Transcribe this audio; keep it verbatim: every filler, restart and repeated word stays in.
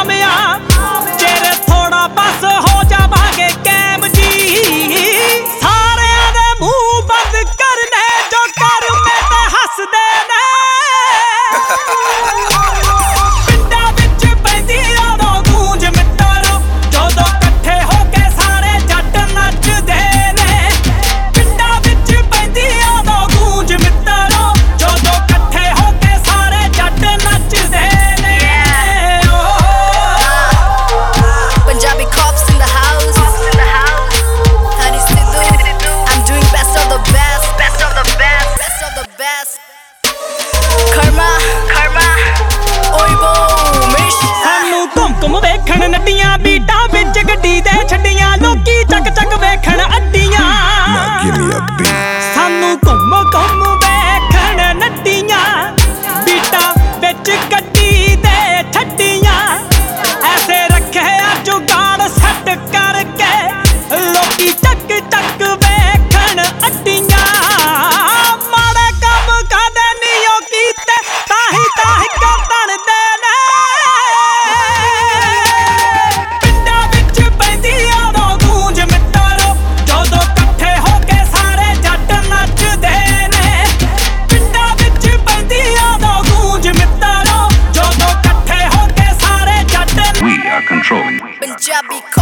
ਆਮਿਆ ਚਿਰ ਥੋੜਾ ਬਸ ਹੋ ਜਾਵਾਂਗੇ ਕੈਮ ਜੀ ਸਾਰਿਆਂ ਦੇ ਮੂੰਹ ਬੰਦ ਕਰਨੇ ਜੋ ਕਰ ਮੈਂ ਤਾਂ ਹੱਸਦੇ ਨੇ ਪਿੰਡਾਂ ਵਿੱਚ ਪੈਂਦੀ ਉਦੋਂ ਗੂੰਜ ਮਿੱਤਰੋ ਜਦੋਂ ਇਕੱਠੇ ਹੋ ਕੇ ਸਾਰੇ ਜੱਟ ਨੱਚਦੇ ਨੇ ਪਿੰਡਾਂ ਵਿੱਚ ਪੈਂਦੀ ਉਦੋਂ ਗੂੰਜ ਮਿੱਤਰੋ ਜਦੋਂ ਇਕੱਠੇ ਹੋ ਕੇ ਸਾਰੇ ਜੱਟ ਨੱਚਦੇ ਨੇ Punjabi cops in the house. Honey Sidhu, I'm doing best of the best, best of the best, best of the best. Karma, karma, oibo, mish. ਸਾਨੂੰ ਧੁਮਕਮ ਵੇਖਣ ਨੱਡੀਆਂ ਬੀਟਾਂ ਵਿੱਚ ਗੱਡੀ ਦੇ ਛੱਡੀਆਂ ਲੋਕੀ ਚੱਕ ਚੱਕ ਵੇਖਣ ਅੱਡੀਆਂ ਸਾਨੂੰ ਘੁੰਮ ਘੁੰਮ ਵੇਖਣ ਨੱਡੀਆਂ ਬੀਟਾਂ ਵਿੱਚ ਗੱਡੀ ਦੇ ਛੱਡੀਆਂ ਐਸੇ ਰੱਖਿਆ ਜੁਗਾੜ ਸੈੱਟ ਕਰਕੇ ਲੋਕੀ ਚੱਕ ਚੱਕ ਵੇਖਣ ਅੱਡੀਆਂ ਮਾੜੇ ਕੰਮ ਕਦੇ ਨਹੀਂ ਉਹ ਕੀਤੇ ਤਾਹੀਂ ਤਾਹੀਂ ਬਣਦੇ ਨੇ ਪਿੰਡਾਂ ਵਿੱਚ ਪੈਂਦੀ ਉਦੋਂ ਗੂੰਜ ਮਿੱਤਰੋ ਜਦੋਂ ਇਕੱਠੇ ਹੋ ਕੇ ਸਾਰੇ ਜੱਟ ਨੱਚਦੇ ਨੇ ਪਿੰਡਾਂ ਵਿੱਚ ਪੈਂਦੀ ਉਦੋਂ ਗੂੰਜ ਮਿੱਤਰੋ ਜਦੋਂ ਇਕੱਠੇ ਹੋ ਕੇ ਸਾਰੇ ਜੱਟ We are controlling. Punjabi